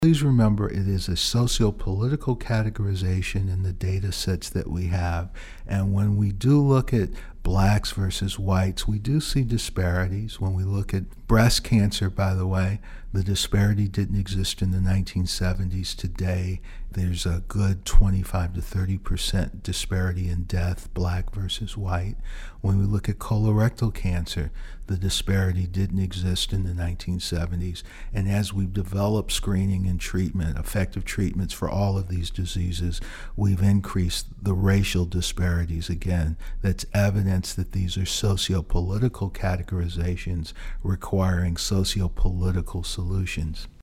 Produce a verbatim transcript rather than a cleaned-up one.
Please remember, it is a socio-political categorization in the data sets that we have. And when we do look at blacks versus whites, we do see disparities. When we look at breast cancer, by the way, the disparity didn't exist in the nineteen seventies. Today, there's a good twenty-five to thirty percent disparity in death, black versus white. When we look at colorectal cancer, the disparity didn't exist in the nineteen seventies. And as we've developed screening and treatment, effective treatments for all of these diseases, we've increased the racial disparities again. That's evidence that these are socio-political categorizations requiring socio-political solutions.